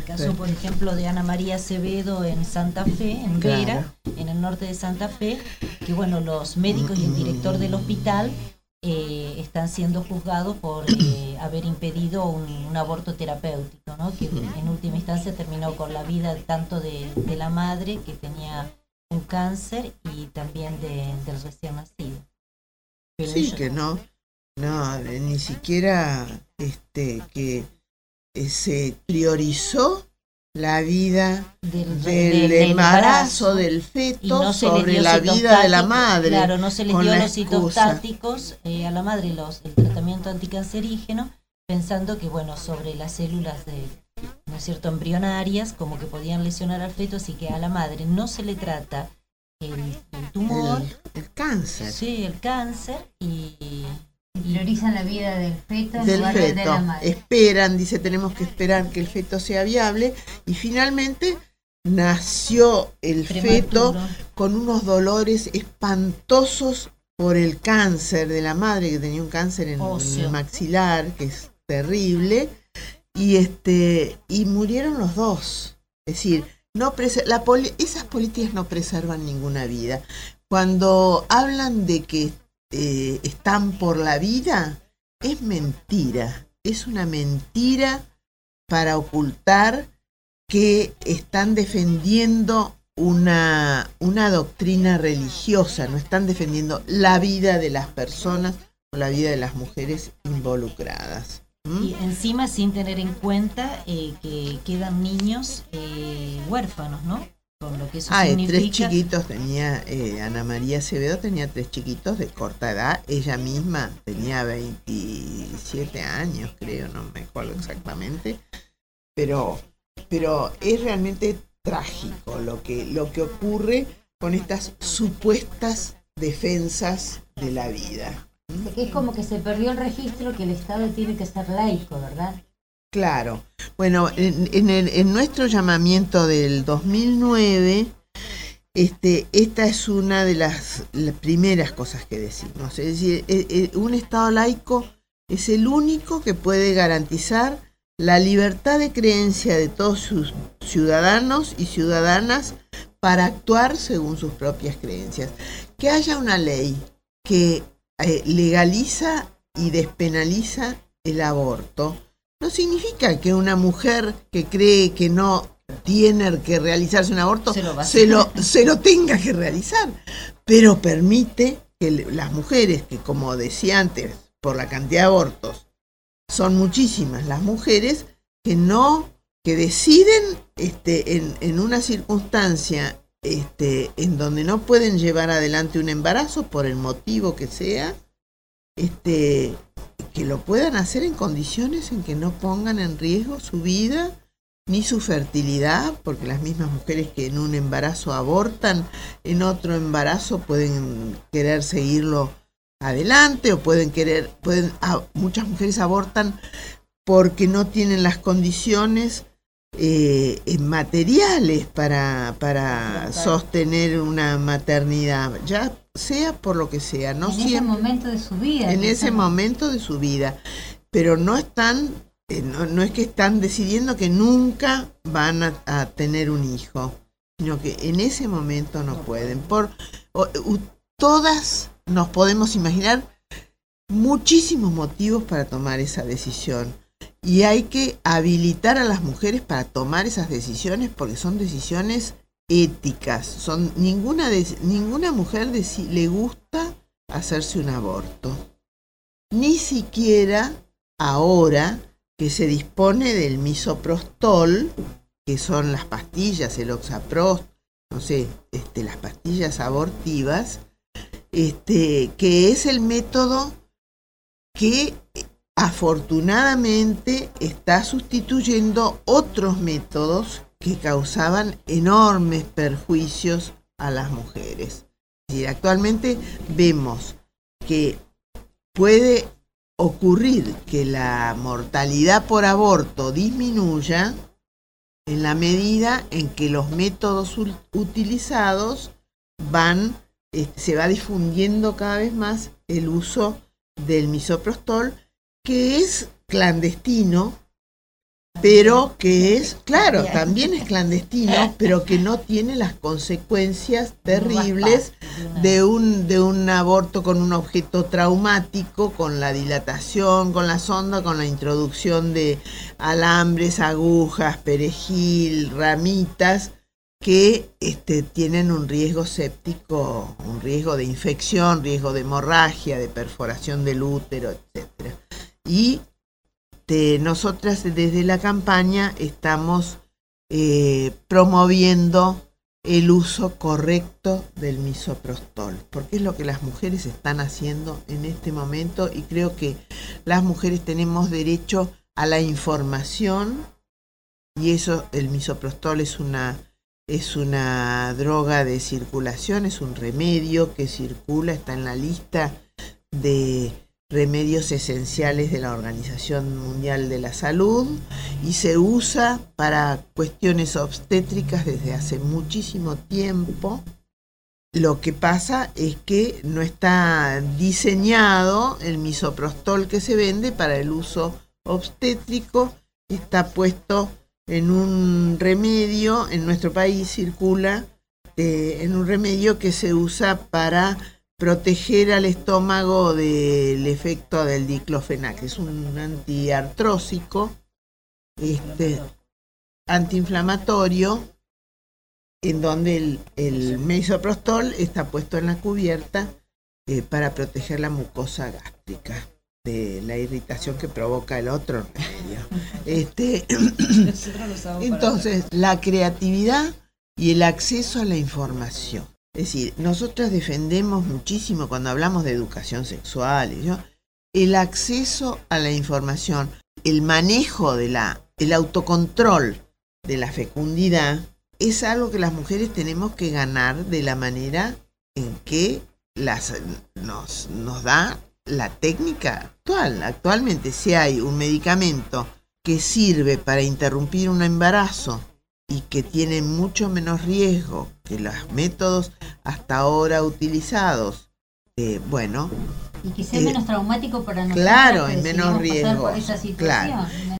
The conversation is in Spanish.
caso, por ejemplo, de Ana María Acevedo en Santa Fe, en Vera, en el norte de Santa Fe, que bueno, los médicos y el director del hospital están siendo juzgados por haber impedido un aborto terapéutico, ¿no? Que en última instancia terminó con la vida tanto de la madre, que tenía un cáncer, y también del recién nacido. Pero sí, que no, ni siquiera que se priorizó la vida del embarazo del feto no sobre la vida de la madre. Claro, no se les dio los citostáticos a la madre, el tratamiento anticancerígeno, pensando que, bueno, sobre las células ¿no es cierto?, embrionarias, como que podían lesionar al feto, así que a la madre no se le trata el tumor. El cáncer. Sí, el cáncer, y priorizan la vida del feto en lugar de la madre. Esperan, dice, tenemos que esperar que el feto sea viable, y finalmente nació el feto con unos dolores espantosos por el cáncer de la madre, que tenía un cáncer en el maxilar, que es terrible, y murieron los dos. Es decir, esas políticas no preservan ninguna vida. Cuando hablan de que están por la vida, es mentira, es una mentira para ocultar que están defendiendo una doctrina religiosa, no están defendiendo la vida de las personas o la vida de las mujeres involucradas. Y encima sin tener en cuenta que quedan niños huérfanos, ¿no? Con lo que eso significa. 3 chiquitos tenía, Ana María Acevedo tenía 3 chiquitos de corta edad, ella misma tenía 27 años, creo, no me acuerdo exactamente, pero es realmente trágico lo que ocurre con estas supuestas defensas de la vida. Es como que se perdió el registro que el Estado tiene que ser laico, ¿verdad? Claro. Bueno, en nuestro llamamiento del 2009, esta es una de las primeras cosas que decimos. Es decir, un Estado laico es el único que puede garantizar la libertad de creencia de todos sus ciudadanos y ciudadanas para actuar según sus propias creencias. Que haya una ley que legaliza y despenaliza el aborto no significa que una mujer que cree que no tiene que realizarse un aborto se lo tenga que realizar, pero permite que las mujeres, que como decía antes, por la cantidad de abortos son muchísimas las mujeres que deciden en una circunstancia en donde no pueden llevar adelante un embarazo por el motivo que sea, que lo puedan hacer en condiciones en que no pongan en riesgo su vida ni su fertilidad, porque las mismas mujeres que en un embarazo abortan, en otro embarazo pueden querer seguirlo adelante, o muchas mujeres abortan porque no tienen las condiciones materiales para sostener una maternidad, ya sea por lo que sea, no siempre, ese momento de su vida. En ese momento de su vida, pero no están, no es que están decidiendo que nunca van a tener un hijo, sino que en ese momento no pueden. Todas nos podemos imaginar muchísimos motivos para tomar esa decisión. Y hay que habilitar a las mujeres para tomar esas decisiones, porque son decisiones éticas. Ninguna mujer le gusta hacerse un aborto. Ni siquiera ahora que se dispone del misoprostol, que son las pastillas, el oxaprost, las pastillas abortivas, que es el método que afortunadamente está sustituyendo otros métodos que causaban enormes perjuicios a las mujeres. Es decir, actualmente vemos que puede ocurrir que la mortalidad por aborto disminuya en la medida en que los métodos utilizados se va difundiendo cada vez más el uso del misoprostol, que es clandestino, pero que es, claro, también es clandestino, pero que no tiene las consecuencias terribles de un aborto con un objeto traumático, con la dilatación, con la sonda, con la introducción de alambres, agujas, perejil, ramitas, que tienen un riesgo séptico, un riesgo de infección, riesgo de hemorragia, de perforación del útero, etcétera. Y nosotras desde la campaña estamos promoviendo el uso correcto del misoprostol, porque es lo que las mujeres están haciendo en este momento, y creo que las mujeres tenemos derecho a la información, y eso, el misoprostol es una droga de circulación, es un remedio que circula, está en la lista de remedios esenciales de la Organización Mundial de la Salud, y se usa para cuestiones obstétricas desde hace muchísimo tiempo. Lo que pasa es que no está diseñado el misoprostol que se vende para el uso obstétrico, está puesto en un remedio, en nuestro país circula en un remedio que se usa para proteger al estómago del efecto del diclofenac, que es un antiartrósico, antiinflamatorio, en donde el misoprostol está puesto en la cubierta para proteger la mucosa gástrica de la irritación que provoca el otro remedio. Entonces, la creatividad y el acceso a la información. Es decir, nosotras defendemos muchísimo cuando hablamos de educación sexual, el acceso a la información, el manejo el autocontrol de la fecundidad es algo que las mujeres tenemos que ganar de la manera en que nos da la técnica actual. Actualmente, si hay un medicamento que sirve para interrumpir un embarazo y que tiene mucho menos riesgo que los métodos hasta ahora utilizados, y que sea menos traumático para nosotros, claro, en menos riesgo, pasar por esa situación. Claro.